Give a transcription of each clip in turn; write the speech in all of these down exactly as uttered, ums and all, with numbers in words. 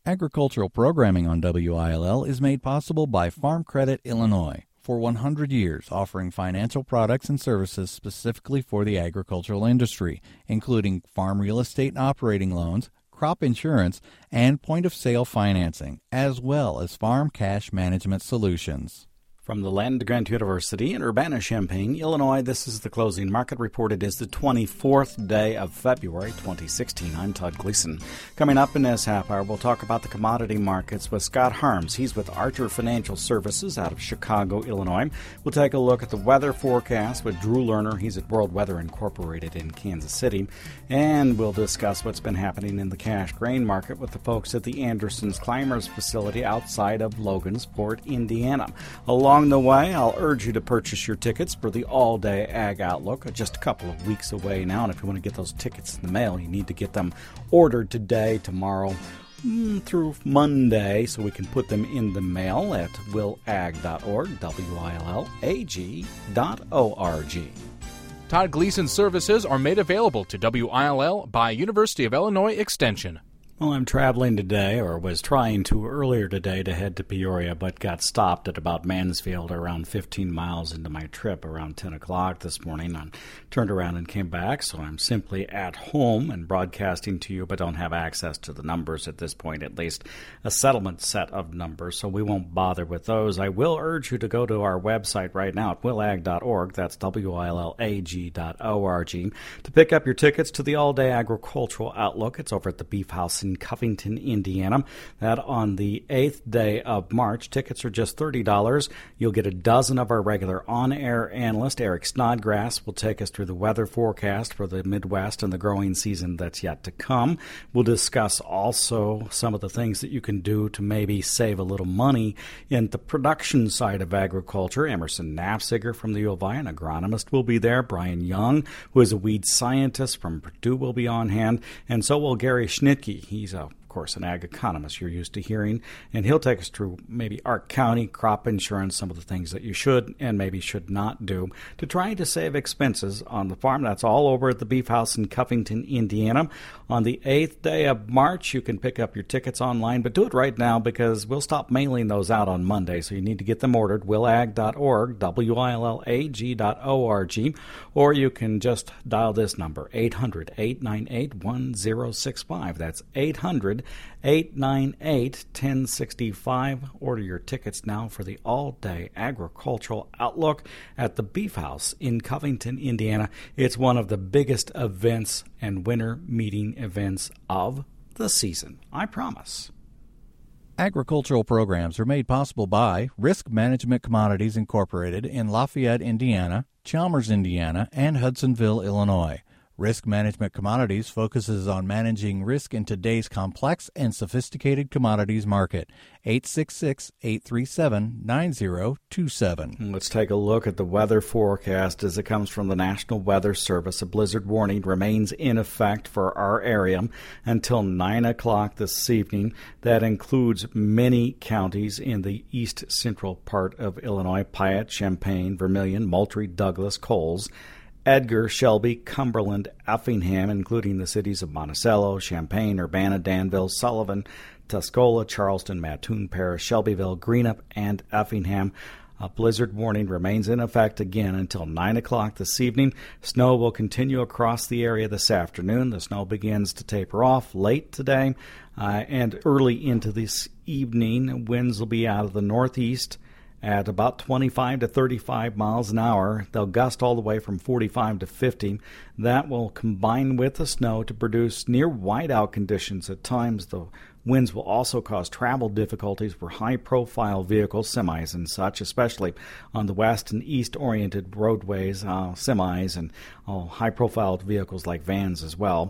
Agricultural programming on W I L L is made possible by Farm Credit Illinois. For one hundred years, offering financial products and services specifically for the agricultural industry, including farm real estate and operating loans, crop insurance, and point-of-sale financing, as well as farm cash management solutions. From the Land-Grant University in Urbana-Champaign, Illinois, this is the closing market report. It is the twenty-fourth day of February, twenty sixteen. I'm Todd Gleason. Coming up in this half hour, we'll talk about the commodity markets with Scott Harms. He's with Archer Financial Services out of Chicago, Illinois. We'll take a look at the weather forecast with Drew Lerner. He's at World Weather Incorporated in Kansas City. And we'll discuss what's been happening in the cash grain market with the folks at the Anderson's Climbers facility outside of Logansport, Indiana. Along Along the way, I'll urge you to purchase your tickets for the All-Day Ag Outlook, just a couple of weeks away now. And if you want to get those tickets in the mail, you need to get them ordered today, tomorrow, mm, through Monday, so we can put them in the mail at will ag dot org, W I L L A G dot O R G. Todd Gleason services are made available to W I L L by University of Illinois Extension. Well, I'm traveling today, or was trying to earlier today, to head to Peoria, but got stopped at about Mansfield around fifteen miles into my trip around ten o'clock this morning. I turned around and came back, so I'm simply at home and broadcasting to you, but don't have access to the numbers at this point, at least a settlement set of numbers, so we won't bother with those. I will urge you to go to our website right now at will ag dot org, that's W I L L A G dot O R G, to pick up your tickets to the All-Day Agricultural Outlook. It's over at the Beef House in Covington, Indiana. That on the eighth day of March. Tickets are just thirty dollars. You'll get a dozen of our regular on-air analysts. Eric Snodgrass will take us through the weather forecast for the Midwest and the growing season that's yet to come. We'll discuss also some of the things that you can do to maybe save a little money in the production side of agriculture. Emerson Knapziger from the U of I, an agronomist, will be there. Brian Young, who is a weed scientist from Purdue, will be on hand. And so will Gary Schnitke. He's a Of course, an ag economist you're used to hearing, and he'll take us through maybe Ark County, crop insurance, some of the things that you should and maybe should not do to try to save expenses on the farm. That's all over at the Beef House in Covington, Indiana. On the eighth day of March, you can pick up your tickets online, but do it right now because we'll stop mailing those out on Monday, so you need to get them ordered. will ag dot org, W I L L A G dot O R G, or you can just dial this number, eight hundred, eight nine eight, one zero six five. That's eight hundred, eight nine eight, one zero six five. Order your tickets now for the All-Day Agricultural Outlook at the Beef House in Covington, Indiana. It's one of the biggest events and winter meeting events of the season, I promise. Agricultural programs are made possible by Risk Management Commodities Incorporated in Lafayette, Indiana, Chalmers, Indiana, and Hudsonville, Illinois. Risk Management Commodities focuses on managing risk in today's complex and sophisticated commodities market. eight six six, eight three seven, nine zero two seven. Let's take a look at the weather forecast as it comes from the National Weather Service. A blizzard warning remains in effect for our area until nine o'clock this evening. That includes many counties in the east central part of Illinois: Piatt, Champaign, Vermilion, Moultrie, Douglas, Coles, Edgar, Shelby, Cumberland, Effingham, including the cities of Monticello, Champaign, Urbana, Danville, Sullivan, Tuscola, Charleston, Mattoon Parish, Shelbyville, Greenup, and Effingham. A blizzard warning remains in effect again until nine o'clock this evening. Snow will continue across the area this afternoon. The snow begins to taper off late today uh, and early into this evening. Winds will be out of the northeast at about twenty-five to thirty-five miles an hour. They'll gust all the way from forty-five to fifty. That will combine with the snow to produce near whiteout conditions. At times, the winds will also cause travel difficulties for high-profile vehicles, semis and such, especially on the west and east-oriented roadways, uh, semis and uh, high-profile vehicles like vans as well.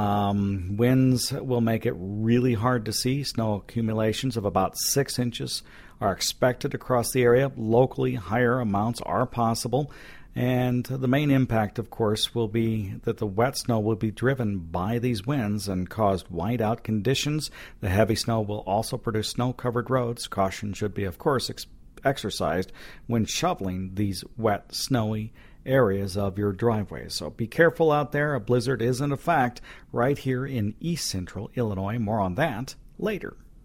Um, winds will make it really hard to see. Snow accumulations of about six inches are expected across the area. Locally, higher amounts are possible. And the main impact, of course, will be that the wet snow will be driven by these winds and cause whiteout conditions. The heavy snow will also produce snow-covered roads. Caution should be, of course, ex- exercised when shoveling these wet, snowy areas of your driveways. So be careful out there. A blizzard is in effect right here in east central Illinois. More on that later.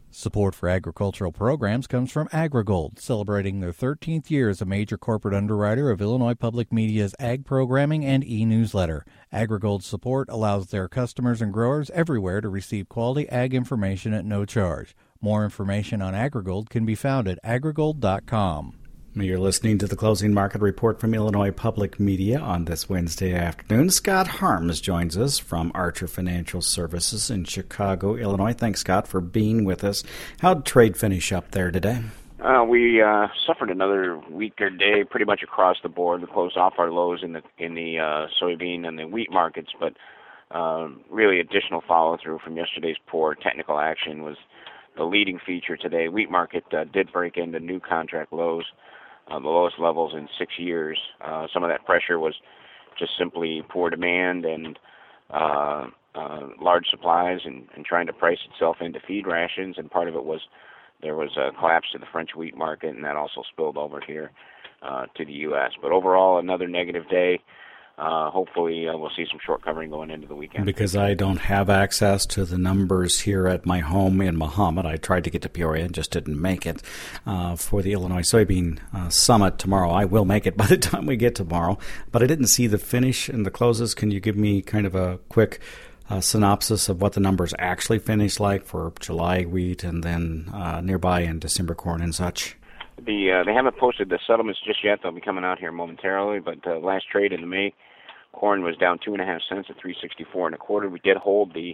Support for agricultural programs comes from AgriGold, celebrating their thirteenth year as a major corporate underwriter of Illinois Public Media's ag programming and e-newsletter. AgriGold's support allows their customers and growers everywhere to receive quality ag information at no charge. More information on AgriGold can be found at agrigold dot com. You're listening to the Closing Market Report from Illinois Public Media on this Wednesday afternoon. Scott Harms joins us from Archer Financial Services in Chicago, Illinois. Thanks, Scott, for being with us. How'd trade finish up there today? Uh, we uh, suffered another weaker day pretty much across the board. We closed off our lows in the in the uh, soybean and the wheat markets, but uh, really additional follow-through from yesterday's poor technical action was the leading feature today. Wheat market uh, did break into new contract lows. Uh, the lowest levels in six years. Uh, some of that pressure was just simply poor demand and uh, uh, large supplies and, and trying to price itself into feed rations, and part of it was there was a collapse to the French wheat market, and that also spilled over here uh, to the U S. But overall, another negative day. Uh, hopefully, uh, we'll see some short covering going into the weekend. Because I don't have access to the numbers here at my home in Mahomet. I tried to get to Peoria and just didn't make it uh, for the Illinois Soybean uh, Summit tomorrow. I will make it by the time we get tomorrow, but I didn't see the finish and the closes. Can you give me kind of a quick uh, synopsis of what the numbers actually finished like for July wheat and then uh, nearby in December corn and such? The uh, they haven't posted the settlements just yet. They'll be coming out here momentarily, but uh, last trade in May, corn was down two and a half cents at three sixty-four and a quarter. We did hold the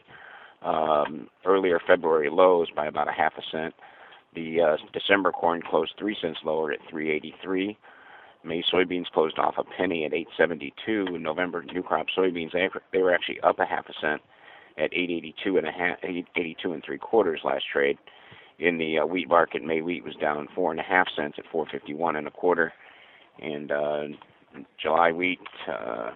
um, earlier February lows by about a half a cent. The uh, December corn closed three cents lower at three eighty-three. May soybeans closed off a penny at eight seventy-two. In November, new crop soybeans they, they were actually up a half a cent at eight eighty-two and a half, eight eighty-two and three quarters last trade. In the uh, wheat market, May wheat was down four and a half cents at four fifty-one and a quarter, and uh, July wheat uh,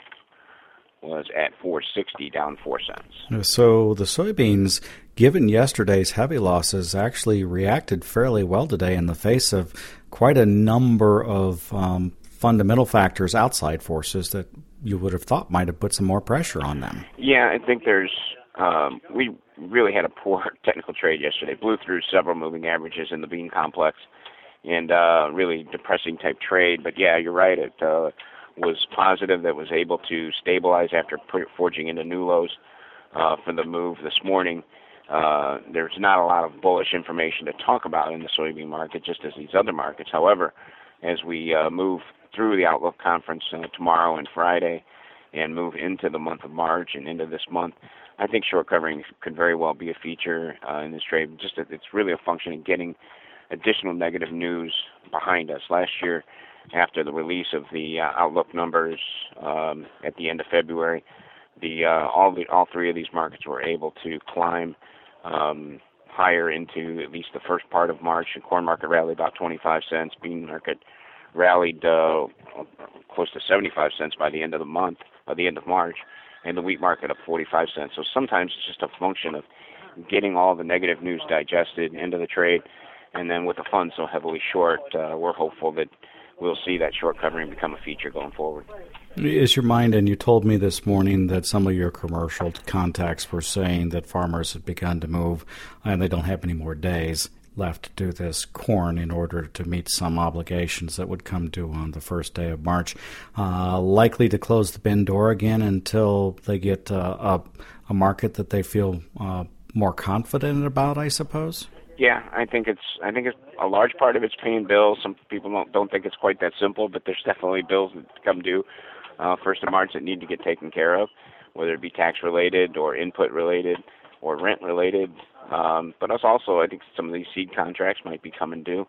was at four sixty, down four cents. So the soybeans, given yesterday's heavy losses, actually reacted fairly well today in the face of quite a number of um, fundamental factors, outside forces that you would have thought might have put some more pressure on them. Yeah, I think there's um, we really had a poor technical trade yesterday. Blew through several moving averages in the bean complex, and uh, really depressing type trade. But yeah, you're right. It uh, was positive that was able to stabilize after forging into new lows uh, for the move this morning. Uh, there's not a lot of bullish information to talk about in the soybean market, just as these other markets. However, as we uh, move through the Outlook conference uh, tomorrow and Friday and move into the month of March and into this month, I think short covering could very well be a feature uh, in this trade. Just that it's really a function of getting additional negative news behind us. Last year, after the release of the uh, Outlook numbers um, at the end of February, the uh, all the all three of these markets were able to climb um, higher into at least the first part of March. The corn market rallied about twenty-five cents. Bean market rallied uh, close to seventy-five cents by the end of the month, by the end of March, and the wheat market up forty-five cents. So sometimes it's just a function of getting all the negative news digested into the trade, and then with the fund so heavily short, uh, we're hopeful that we'll see that short covering become a feature going forward. Is your mind, and you told me this morning that some of your commercial contacts were saying that farmers have begun to move and they don't have any more days left to do this corn in order to meet some obligations that would come due on the first day of March. Uh, likely to close the bin door again until they get uh, a, a market that they feel uh, more confident about, I suppose? Yeah, I think it's I think it's a large part of it's paying bills. Some people don't don't think it's quite that simple, but there's definitely bills that come due uh, first of March that need to get taken care of, whether it be tax related or input related or rent related. Um, but us also, I think some of these seed contracts might be coming due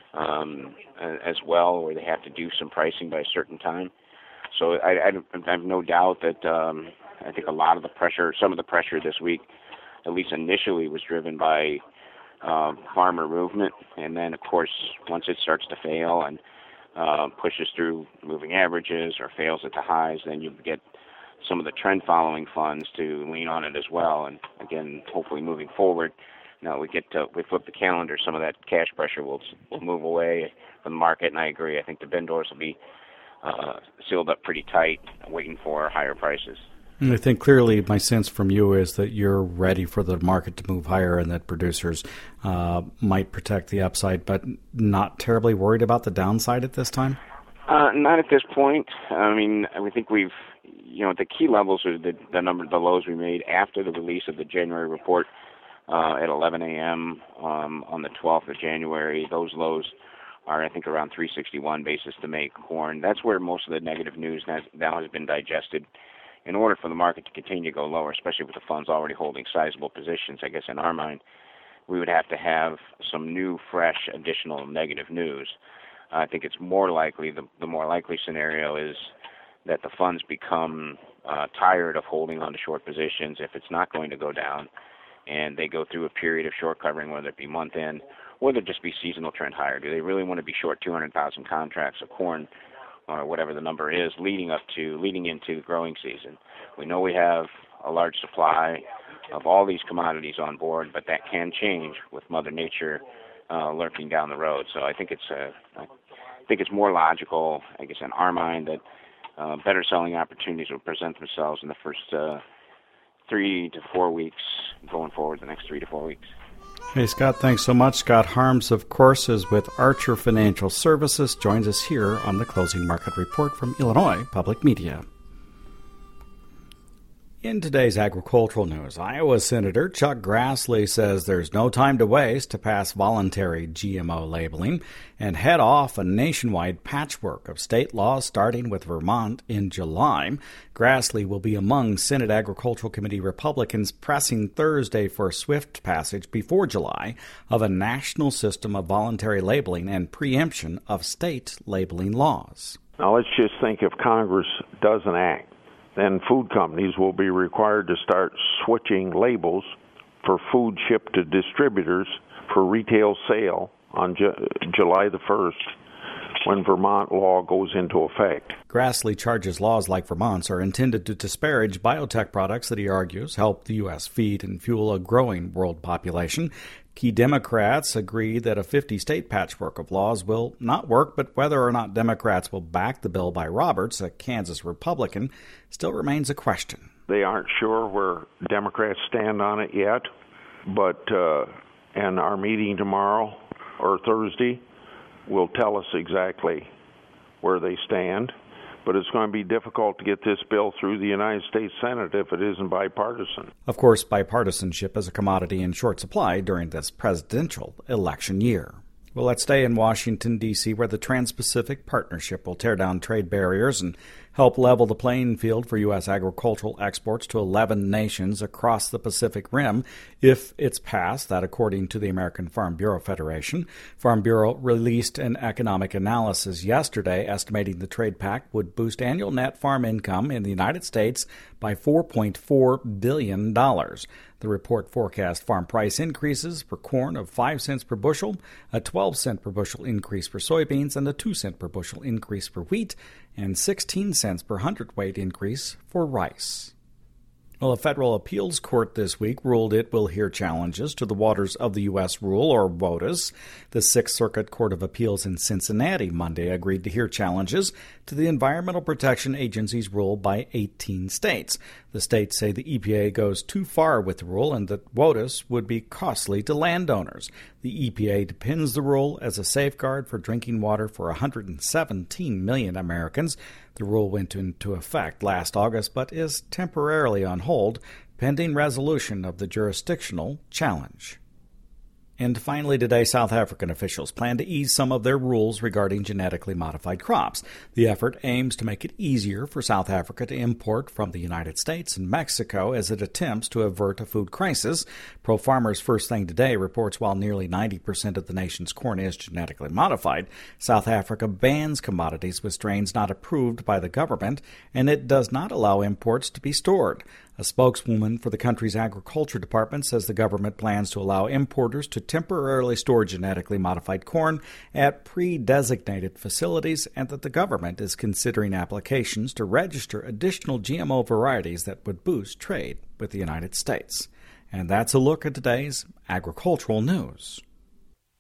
um, as well, where they have to do some pricing by a certain time. So I, I, I have no doubt that um, I think a lot of the pressure, some of the pressure this week, at least initially, was driven by Uh, farmer movement, and then of course once it starts to fail and uh, pushes through moving averages or fails at the highs, then you get some of the trend following funds to lean on it as well. And again, hopefully moving forward, now we get to we flip the calendar, some of that cash pressure will will move away from the market. And I agree, I think the bin doors will be uh, sealed up pretty tight, waiting for higher prices. And I think clearly my sense from you is that you're ready for the market to move higher and that producers uh, might protect the upside, but not terribly worried about the downside at this time? Uh, not at this point. I mean, I think we've, you know, the key levels are the, the number of the lows we made after the release of the January report uh, at eleven a.m. Um, on the twelfth of January. Those lows are, I think, around three sixty-one basis to make corn. That's where most of the negative news now, now has been digested. In order for the market to continue to go lower, especially with the funds already holding sizable positions, I guess in our mind, we would have to have some new, fresh, additional negative news. Uh, I think it's more likely, the, the more likely scenario is that the funds become uh, tired of holding on to short positions if it's not going to go down, and they go through a period of short covering, whether it be month end, or whether it just be seasonal trend higher. Do they really want to be short two hundred thousand contracts of corn, or whatever the number is, leading up to, leading into the growing season? We know we have a large supply of all these commodities on board, but that can change with Mother Nature uh, lurking down the road. So I think it's a, I think it's more logical, I guess, in our mind, that uh, better selling opportunities will present themselves in the first uh, three to four weeks, going forward the next three to four weeks. Hey, Scott, thanks so much. Scott Harms, of course, is with Archer Financial Services, joins us here on the Closing Market Report from Illinois Public Media. In today's agricultural news, Iowa Senator Chuck Grassley says there's no time to waste to pass voluntary G M O labeling and head off a nationwide patchwork of state laws starting with Vermont in July. Grassley will be among Senate Agricultural Committee Republicans pressing Thursday for a swift passage before July of a national system of voluntary labeling and preemption of state labeling laws. Now let's just think if Congress doesn't act, then food companies will be required to start switching labels for food shipped to distributors for retail sale on Ju- July the first, when Vermont law goes into effect. Grassley charges laws like Vermont's are intended to disparage biotech products that he argues help the U S feed and fuel a growing world population. Key Democrats agree that a fifty-state patchwork of laws will not work, but whether or not Democrats will back the bill by Roberts, a Kansas Republican, still remains a question. They aren't sure where Democrats stand on it yet, but uh, and our meeting tomorrow or Thursday will tell us exactly where they stand. But it's going to be difficult to get this bill through the United States Senate if it isn't bipartisan. Of course, bipartisanship is a commodity in short supply during this presidential election year. Well, let's stay in Washington, D C, where the Trans-Pacific Partnership will tear down trade barriers and help level the playing field for U S agricultural exports to eleven nations across the Pacific Rim if it's passed, that according to the American Farm Bureau Federation. Farm Bureau released an economic analysis yesterday estimating the trade pact would boost annual net farm income in the United States by four point four billion dollars. The report forecast farm price increases for corn of five cents per bushel, a twelve cent per bushel increase for soybeans, and a two cent per bushel increase for wheat, and sixteen cents per hundredweight increase for rice. Well, a federal appeals court this week ruled it will hear challenges to the Waters of the U S rule, or WOTUS. The Sixth Circuit Court of Appeals in Cincinnati Monday agreed to hear challenges to the Environmental Protection Agency's rule by eighteen states. The states say the E P A goes too far with the rule and that WOTUS would be costly to landowners. The E P A depends the rule as a safeguard for drinking water for one hundred seventeen million Americans. The rule went into effect last August but is temporarily on hold pending resolution of the jurisdictional challenge. And finally today, South African officials plan to ease some of their rules regarding genetically modified crops. The effort aims to make it easier for South Africa to import from the United States and Mexico as it attempts to avert a food crisis. ProFarmers First Thing Today reports while nearly ninety percent of the nation's corn is genetically modified, South Africa bans commodities with strains not approved by the government, and it does not allow imports to be stored. A spokeswoman for the country's agriculture department says the government plans to allow importers to temporarily store genetically modified corn at pre-designated facilities and that the government is considering applications to register additional G M O varieties that would boost trade with the United States. And that's a look at today's agricultural news.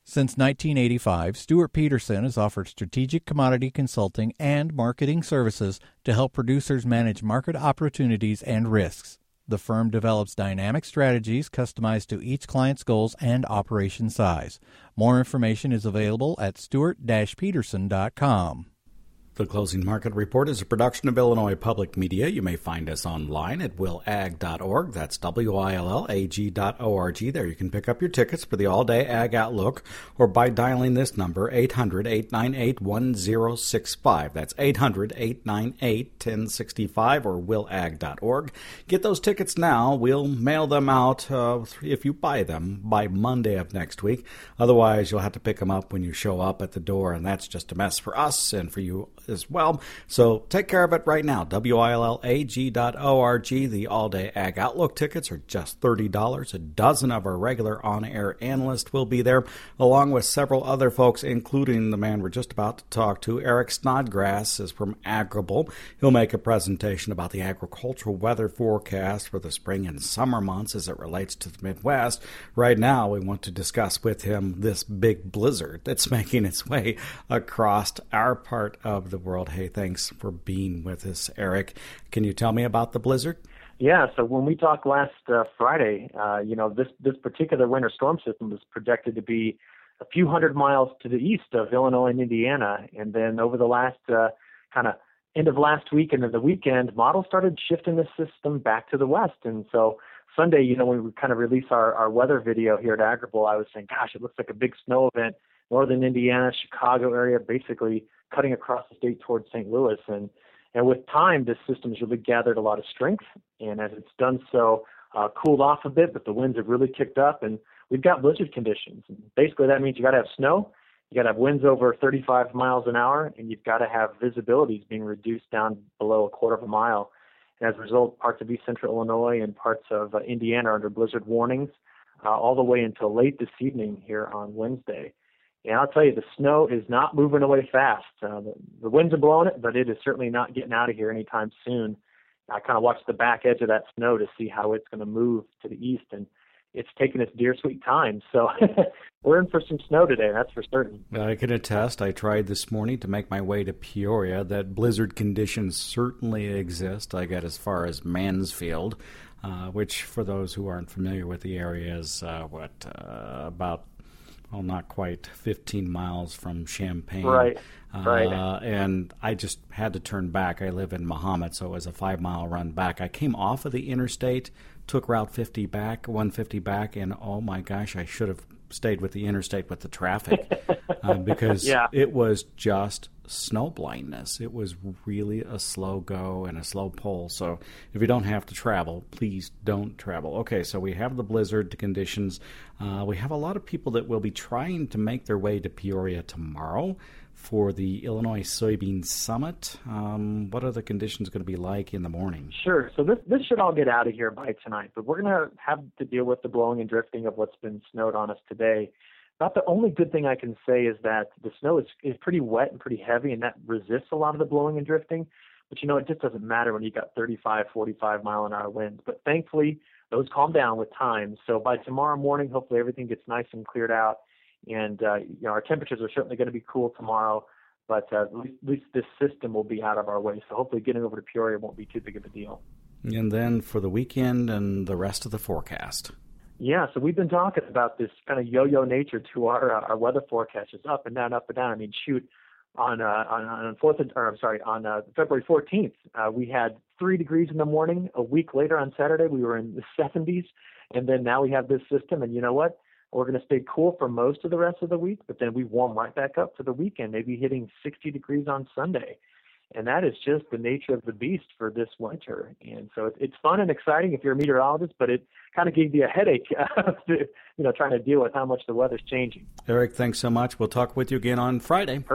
Since nineteen eighty-five, Stuart Peterson has offered strategic commodity consulting and marketing services to help producers manage market opportunities and risks. The firm develops dynamic strategies customized to each client's goals and operation size. More information is available at stuart peterson dot com. The Closing Market Report is a production of Illinois Public Media. You may find us online at will ag dot org. That's W I L L A G dot O R G. There you can pick up your tickets for the All-Day Ag Outlook or by dialing this number, eight hundred, eight nine eight, one zero six five. That's eight hundred, eight nine eight, one zero six five or will ag dot org. Get those tickets now. We'll mail them out uh, if you buy them by Monday of next week. Otherwise, you'll have to pick them up when you show up at the door, and that's just a mess for us and for you as well. So take care of it right now. W I L L A G dot O R G. The All-Day Ag Outlook tickets are just thirty dollars. A dozen of our regular on-air analysts will be there, along with several other folks, including the man we're just about to talk to. Eric Snodgrass is from Agrible. He'll make a presentation about the agricultural weather forecast for the spring and summer months as it relates to the Midwest. Right now, we want to discuss with him this big blizzard that's making its way across our part of the world. Hey, thanks for being with us, Eric. Can you tell me about the blizzard? Yeah, so when we talked last uh, Friday, uh, you know, this, this particular winter storm system was projected to be a few hundred miles to the east of Illinois and Indiana. And then over the last uh, kind of end of last week and of the weekend, models started shifting the system back to the west. And so Sunday, you know, when we kind of released our, our weather video here at Agrible, I was saying, gosh, it looks like a big snow event, northern Indiana, Chicago area, basically cutting across the state towards Saint Louis. And, and with time, this system's really gathered a lot of strength. And as it's done so, uh, cooled off a bit, but the winds have really kicked up, and we've got blizzard conditions. And basically, that means you got to have snow, you got to have winds over thirty-five miles an hour, and you've got to have visibilities being reduced down below a quarter of a mile. And as a result, parts of east central Illinois and parts of uh, Indiana are under blizzard warnings uh, all the way until late this evening here on Wednesday. And I'll tell you, the snow is not moving away fast. Uh, the, the winds are blowing it, but it is certainly not getting out of here anytime soon. I kind of watched the back edge of that snow to see how it's going to move to the east, and it's taking its dear sweet time. So we're in for some snow today, that's for certain. I can attest. I tried this morning to make my way to Peoria. That blizzard conditions certainly exist. I got as far as Mansfield, uh, which for those who aren't familiar with the area is, uh, what, uh, about well, not quite fifteen miles from Champaign. Right, uh, right. And I just had to turn back. I live in Mahomet, so it was a five-mile run back. I came off of the interstate, took Route fifty back, one fifty back, and oh my gosh, I should have stayed with the interstate with the traffic uh, because yeah. it was just snow blindness. It was really a slow go and a slow pull. So if you don't have to travel, please don't travel. Okay, so we have the blizzard conditions. Uh, we have a lot of people that will be trying to make their way to Peoria tomorrow for the Illinois Soybean Summit. Um, what are the conditions going to be like in the morning? Sure. So this this should all get out of here by tonight, but we're going to have to deal with the blowing and drifting of what's been snowed on us today. About the only good thing I can say is that the snow is, is pretty wet and pretty heavy, and that resists a lot of the blowing and drifting. But, you know, it just doesn't matter when you got thirty-five, forty-five mile an hour winds. But thankfully, those calm down with time. So by tomorrow morning, hopefully everything gets nice and cleared out. And, uh, you know, our temperatures are certainly going to be cool tomorrow, but uh, at, least, at least this system will be out of our way. So hopefully getting over to Peoria won't be too big of a deal. And then for the weekend and the rest of the forecast. Yeah, so we've been talking about this kind of yo-yo nature to our uh, our weather forecast, just up and down, up and down. I mean, shoot, on uh, on on fourth, or I'm sorry, on uh, February fourteenth, uh, we had three degrees in the morning. A week later, on Saturday, we were in the seventies, and then now we have this system. And you know what? We're going to stay cool for most of the rest of the week, but then we warm right back up for the weekend, maybe hitting sixty degrees on Sunday. And that is just the nature of the beast for this winter. And so it's fun and exciting if you're a meteorologist, but it kind of gave you a headache, you know, trying to deal with how much the weather's changing. Eric, thanks so much. We'll talk with you again on Friday. Perfect.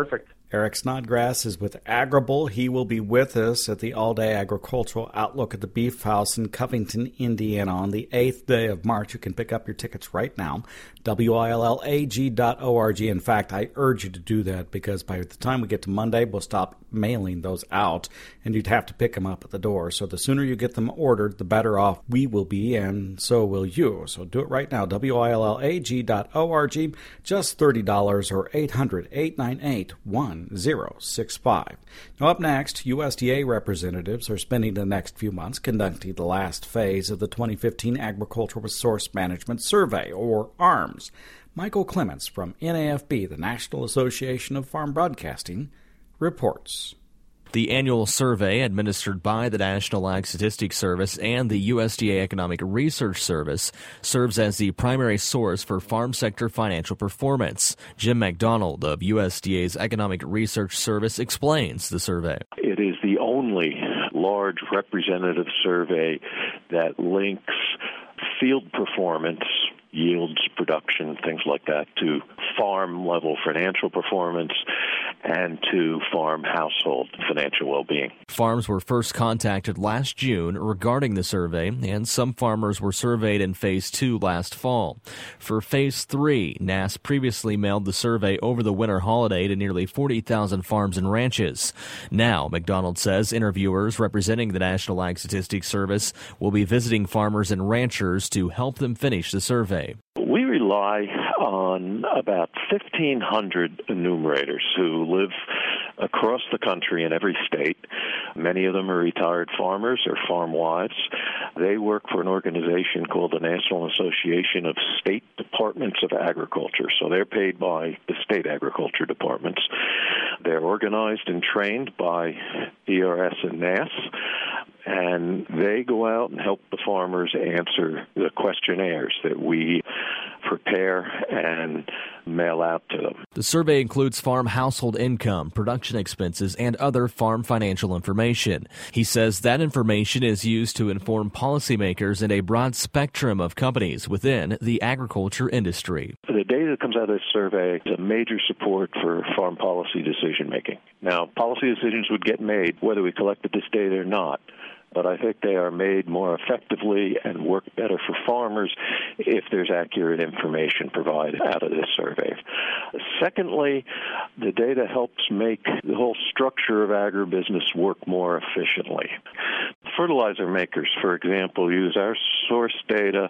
Eric Snodgrass is with Agrible. He will be with us at the all-day agricultural outlook at the Beef House in Covington, Indiana on the eighth day of March. You can pick up your tickets right now, W I L L A G dot org. In fact, I urge you to do that because by the time we get to Monday, we'll stop mailing those out, and you'd have to pick them up at the door. So the sooner you get them ordered, the better off we will be, and so will you. So do it right now, W I L L A G dot org, just thirty dollars or eight hundred, eight nine eight, one zero six five. Now up next, U S D A representatives are spending the next few months conducting the last phase of the twenty fifteen Agricultural Resource Management Survey, or ARMS. Michael Clements from N A F B, the National Association of Farm Broadcasting, reports. The annual survey, administered by the National Ag Statistics Service and the U S D A Economic Research Service, serves as the primary source for farm sector financial performance. Jim McDonald of U S D A's Economic Research Service explains the survey. It is the only large representative survey that links field performance, yields, production, things like that, to farm-level financial performance and to farm household financial well-being. Farms were first contacted last June regarding the survey, and some farmers were surveyed in Phase two last fall. For Phase three, N A S previously mailed the survey over the winter holiday to nearly forty thousand farms and ranches. Now, McDonald says interviewers representing the National Ag Statistics Service will be visiting farmers and ranchers to help them finish the survey. We rely on about fifteen hundred enumerators who live across the country in every state. Many of them are retired farmers or farm wives. They work for an organization called the National Association of State Departments of Agriculture. So they're paid by the state agriculture departments. They're organized and trained by E R S and N A S. And they go out and help the farmers answer the questionnaires that we prepare and mail out to them. The survey includes farm household income, production expenses, and other farm financial information. He says that information is used to inform policymakers and a broad spectrum of companies within the agriculture industry. The data that comes out of this survey is a major support for farm policy decision making. Now, policy decisions would get made whether we collected this data or not, but I think they are made more effectively and work better for farmers if there's accurate information provided out of this survey. Secondly, the data helps make the whole structure of agribusiness work more efficiently. Fertilizer makers, for example, use our source data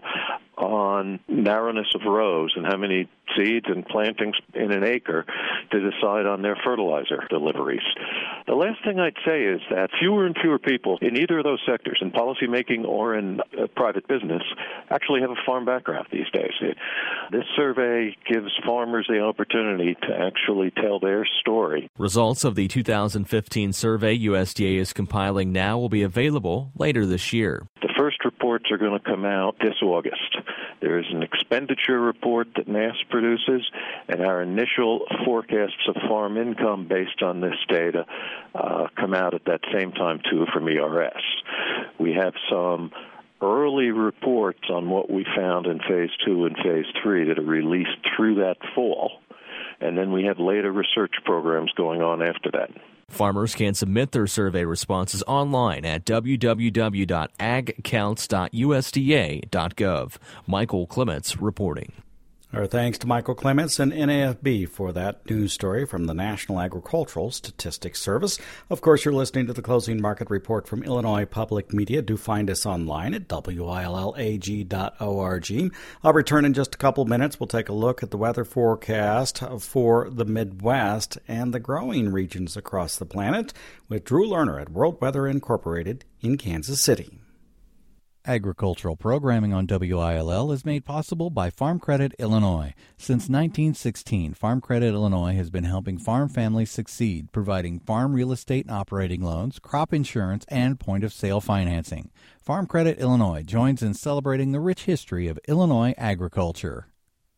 on narrowness of rows and how many seeds and plantings in an acre to decide on their fertilizer deliveries. The last thing I'd say is that fewer and fewer people in either of those sectors, in policymaking or in uh, private business, actually have a farm background these days. This survey gives farmers the opportunity to actually tell their story. Results of the two thousand fifteen survey U S D A is compiling now will be available later this year. The first reports are going to come out this August. There is an expenditure report that N A S produces, and our initial forecasts of farm income based on this data uh, come out at that same time, too, from E R S. We have some early reports on what we found in Phase two and Phase three that are released through that fall, and then we have later research programs going on after that. Farmers can submit their survey responses online at w w w dot ag counts dot u s d a dot gov. Michael Clements reporting. Our thanks to Michael Clements and N A F B for that news story from the National Agricultural Statistics Service. Of course, you're listening to the Closing Market Report from Illinois Public Media. Do find us online at w i l l a g dot org. I'll return in just a couple minutes. We'll take a look at the weather forecast for the Midwest and the growing regions across the planet with Drew Lerner at World Weather Incorporated in Kansas City. Agricultural programming on W I L L is made possible by Farm Credit Illinois. Since nineteen sixteen, Farm Credit Illinois has been helping farm families succeed, providing farm real estate and operating loans, crop insurance, and point-of-sale financing. Farm Credit Illinois joins in celebrating the rich history of Illinois agriculture.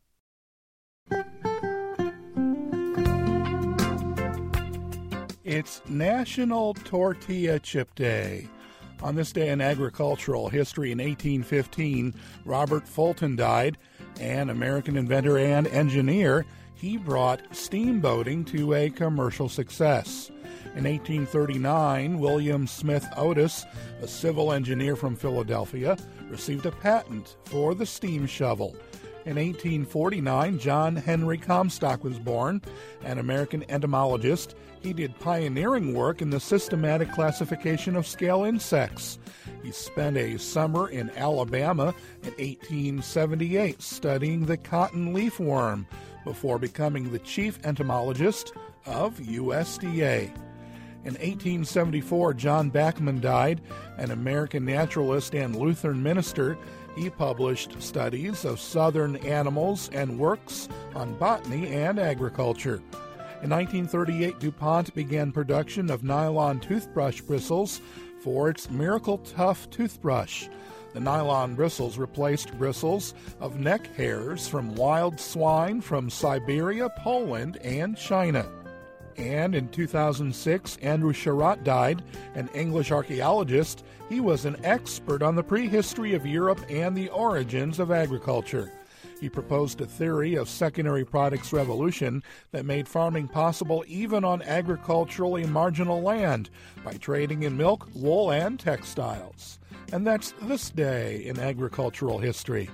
It's National Tortilla Chip Day. On this day in agricultural history in eighteen fifteen, Robert Fulton died, An American inventor and engineer, he brought steamboating to a commercial success. In eighteen thirty-nine, William Smith Otis, a civil engineer from Philadelphia, received a patent for the steam shovel. In eighteen forty-nine, John Henry Comstock was born, an American entomologist. He did pioneering work in the systematic classification of scale insects. He spent a summer in Alabama in eighteen seventy-eight studying the cotton leafworm before becoming the chief entomologist of U S D A. In eighteen seventy-four, John Bachman died, an American naturalist and Lutheran minister. He published studies of southern animals and works on botany and agriculture. In nineteen thirty-eight, DuPont began production of nylon toothbrush bristles for its Miracle Tough toothbrush. The nylon bristles replaced bristles of neck hairs from wild swine from Siberia, Poland, and China. And in two thousand six, Andrew Sherratt died, an English archaeologist. He was an expert on the prehistory of Europe and the origins of agriculture. He proposed a theory of secondary products revolution that made farming possible even on agriculturally marginal land by trading in milk, wool, and textiles. And that's this day in agricultural history.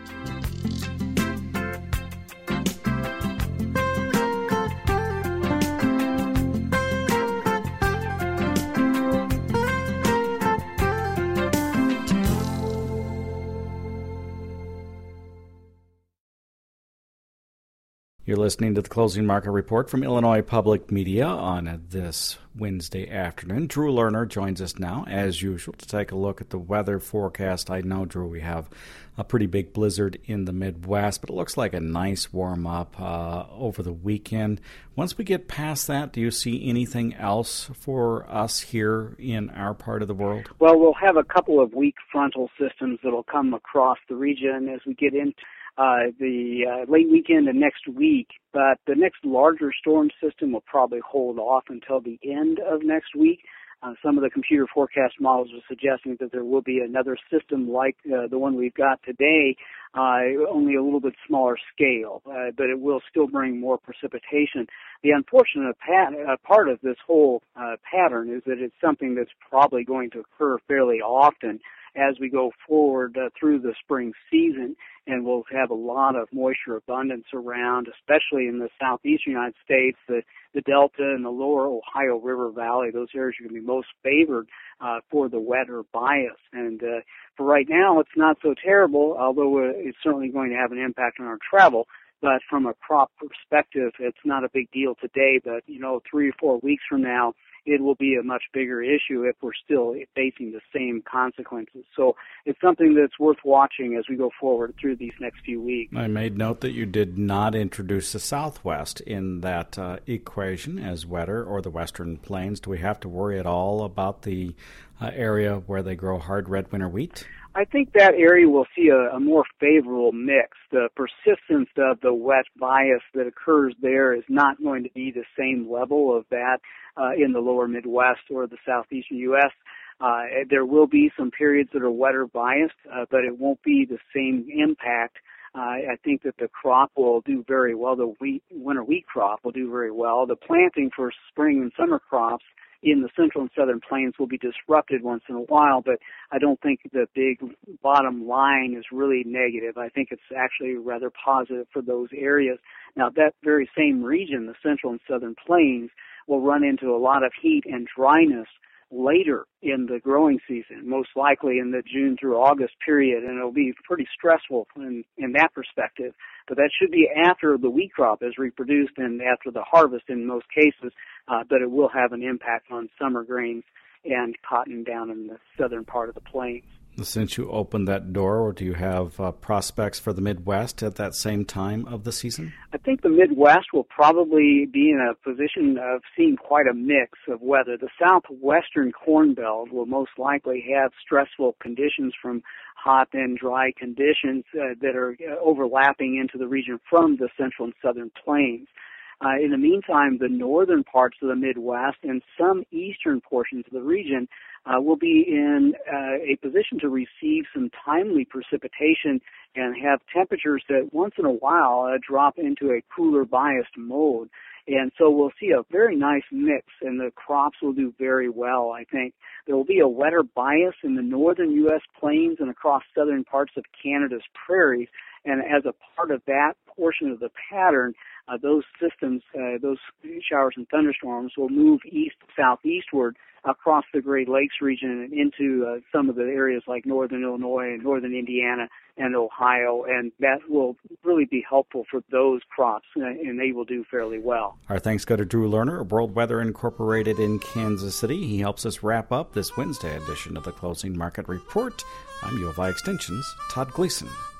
You're listening to the Closing Market Report from Illinois Public Media on this Wednesday afternoon. Drew Lerner joins us now, as usual, to take a look at the weather forecast. I know, Drew, we have a pretty big blizzard in the Midwest, but it looks like a nice warm-up uh, over the weekend. Once we get past that, do you see anything else for us here in our part of the world? Well, we'll have a couple of weak frontal systems that will come across the region as we get into Uh, the uh, late weekend and next week, but the next larger storm system will probably hold off until the end of next week. Uh, some of the computer forecast models are suggesting that there will be another system like uh, the one we've got today, uh, only a little bit smaller scale, uh, but it will still bring more precipitation. The unfortunate pat- uh, part of this whole uh, pattern is that it's something that's probably going to occur fairly often as we go forward uh, through the spring season, and we'll have a lot of moisture abundance around, especially in the southeastern United States, the, the Delta and the lower Ohio River Valley. Those areas are going to be most favored uh, for the wetter bias. And uh, for right now, it's not so terrible, although uh, it's certainly going to have an impact on our travel. But from a crop perspective, it's not a big deal today, but, you know, three or four weeks from now, it will be a much bigger issue if we're still facing the same consequences. So it's something that's worth watching as we go forward through these next few weeks. I made note that you did not introduce the Southwest in that uh, equation as wetter, or the Western Plains. Do we have to worry at all about the uh, area where they grow hard red winter wheat? I think that area will see a, a more favorable mix. The persistence of the wet bias that occurs there is not going to be the same level of that uh, in the lower Midwest or the southeastern U S. Uh, there will be some periods that are wetter biased, uh, but it won't be the same impact. Uh, I think that the crop will do very well. The wheat, winter wheat crop will do very well. The planting for spring and summer crops in the central and southern plains will be disrupted once in a while, but I don't think the big bottom line is really negative. I think it's actually rather positive for those areas. Now, that very same region, the central and southern plains, will run into a lot of heat and dryness later in the growing season, most likely in the June through August period, and it'll be pretty stressful in, in that perspective. But that should be after the wheat crop is reproduced and after the harvest in most cases, uh, but it will have an impact on summer grains and cotton down in the southern part of the plains. Since you opened that door, or do you have uh, prospects for the Midwest at that same time of the season? I think the Midwest will probably be in a position of seeing quite a mix of weather. The southwestern Corn Belt will most likely have stressful conditions from hot and dry conditions uh, that are uh, overlapping into the region from the central and southern plains. Uh, in the meantime, the northern parts of the Midwest and some eastern portions of the region uh, we'll be in uh, a position to receive some timely precipitation and have temperatures that once in a while uh, drop into a cooler biased mode. And so we'll see a very nice mix, and the crops will do very well, I think. There will be a wetter bias in the northern U S plains and across southern parts of Canada's prairies, and as a part of that portion of the pattern, uh, those systems, uh, those showers and thunderstorms will move east southeastward across the Great Lakes region and into uh, some of the areas like northern Illinois and northern Indiana and Ohio, and that will really be helpful for those crops, uh, and they will do fairly well. Our thanks go to Drew Lerner of World Weather Incorporated in Kansas City. He helps us wrap up this Wednesday edition of the Closing Market Report. I'm U of I Extension's Todd Gleason.